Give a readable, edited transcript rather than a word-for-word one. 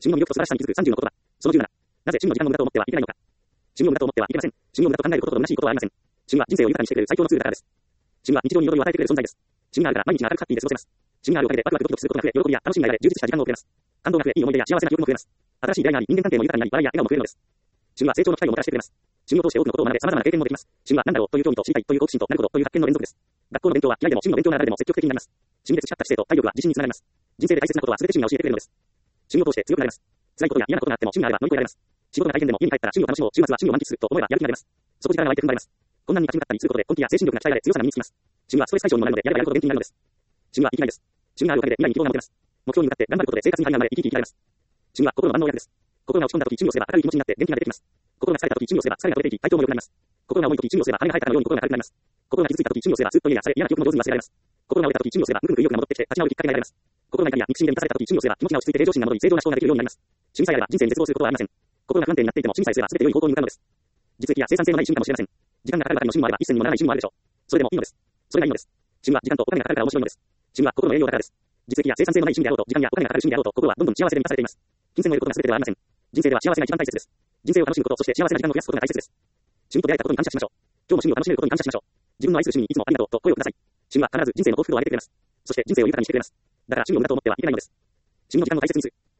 自分の魅力と素晴らしさに気づく30の言葉。その17。なぜ自分の時間の無駄と思ってはいけないのか。自分の無駄と思ってはいけません。自分の無駄と考えることと虚しいことはありません。自分は人生を豊かにしてくれる最強のツールだからです。自分は日常に彩りを与えてくれる存在です。自分があるから毎日が明るくハッピーで過ごせます。自分があるおかげでワクワクドキドキすることが増え、喜びや楽しみが得られ、充実した時間が送れます。感動が増え、いい思い出や幸せな記憶も増えます。新しい出会いがあり、人間関係も豊かになり、笑いや笑顔も増えるのです。自分は成長の機会をもたらしてくれます。自分を通して多くのことを学べ、様々な経験もできます。自分は何だろうという興味と知りたいという好奇心となることという発見の連続です。学校の勉強は嫌いでも趣味の勉強ならでも積極的になります。趣味で培った知性と体力は自信につながります。人生で大切なことは全て趣味が教えてくれるのです。趣味を通して強くなれます。辛いことや嫌なことがあっても趣味があれば乗り越えられます。仕事が大変でも家に帰ったら趣味を楽しもう、週末は趣味を満喫すると思えばやる気になれます。そこ力が湧いて踏ん張れます。困難に立ち向かったりすることで根気や精神力が鍛えられ強さが身につきます。自分はストレス解消にもなるのでやればやるほど元気になるのです。自分は生きがいです。自分があるおかげで未来に希望が持てます。目標に向かって頑張ることで生活に張りが生まれ生き生き生きられます。自分は心の万能薬です。心が落ち込んだ時準備をすれば明るい気持ちになって元気が出てきます。心が疲れた時準備をすれば疲れが取れていき体調も良くなります。心が重い時準備をすれば羽が生えたかのように心が軽くなります。心が傷ついた時準備をすればスーッと家やされ嫌な記憶も上手に忘れられます。心が折れた時準備をすればぐんぐん意欲が戻ってきて立ち直るきっかけになります。心が痛みや憎しみで満たされた時準備をすれば気持ちが落ち着いて平常心が戻り正常な思考ができるようになります。趣味さえあれば人生に絶望することはありません。心が不安定になっていても趣味さえすれば全て良い方向に向かうのです。実益や生産性のない趣味かもしれません。時間がかかるばかりの趣味もあれば一銭にもならない趣味もあるでしょう。それでもいいのです。それがいいのです。趣味は時間とお金がかかるから面白いのです。趣味は心の栄養だからです。実益や生産性のない趣味であろうと時間やお金がかかる趣味であろうと心はどんどん幸せで満たされています。金銭を得ることが全てではありません。人生では幸せが一番大切です。人生を楽しむこと、そして幸せな時間を増やすことが大切です。趣味と出会えたことに感謝しましょう。今日も趣味を楽しめることに感謝しましょう。自分の愛する趣味にいつもありがとうと声をください。趣味は必ず人生の幸福度を上げてくれます。そして人生を豊かにしてくれます。だから趣味を無駄と思ってはいけないのです。趣味の時間を大切にする。